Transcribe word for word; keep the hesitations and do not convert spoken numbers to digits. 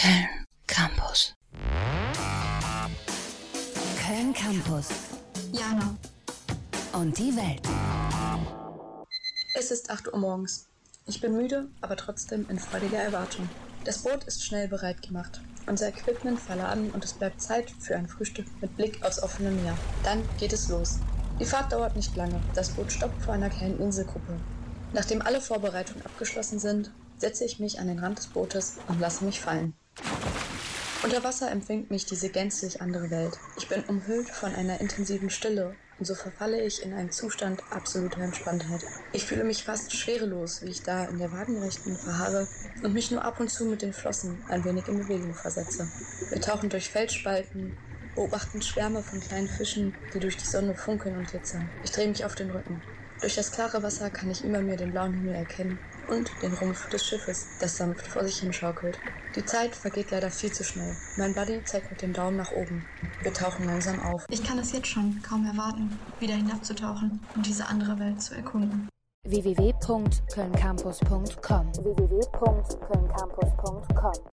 Köln Campus. Köln Campus. Jana. Und die Welt. Es ist acht Uhr morgens. Ich bin müde, aber trotzdem in freudiger Erwartung. Das Boot ist schnell bereit gemacht. Unser Equipment verladen und es bleibt Zeit für ein Frühstück mit Blick aufs offene Meer. Dann geht es los. Die Fahrt dauert nicht lange. Das Boot stoppt vor einer kleinen Inselgruppe. Nachdem alle Vorbereitungen abgeschlossen sind, setze ich mich an den Rand des Bootes und lasse mich fallen. Unter Wasser empfängt mich diese gänzlich andere Welt. Ich bin umhüllt von einer intensiven Stille und so verfalle ich in einen Zustand absoluter Entspanntheit. Ich fühle mich fast schwerelos, wie ich da in der Waagenrechten verharre und mich nur ab und zu mit den Flossen ein wenig in Bewegung versetze. Wir tauchen durch Felsspalten, beobachten Schwärme von kleinen Fischen, die durch die Sonne funkeln und glitzern. Ich drehe mich auf den Rücken. Durch das klare Wasser kann ich über mir den blauen Himmel erkennen und den Rumpf des Schiffes, das sanft vor sich hinschaukelt. Die Zeit vergeht leider viel zu schnell. Mein Buddy zeigt mit dem Daumen nach oben. Wir tauchen langsam auf. Ich kann es jetzt schon kaum erwarten, wieder hinabzutauchen und diese andere Welt zu erkunden. w w w punkt köln campus punkt com w w w punkt köln campus punkt com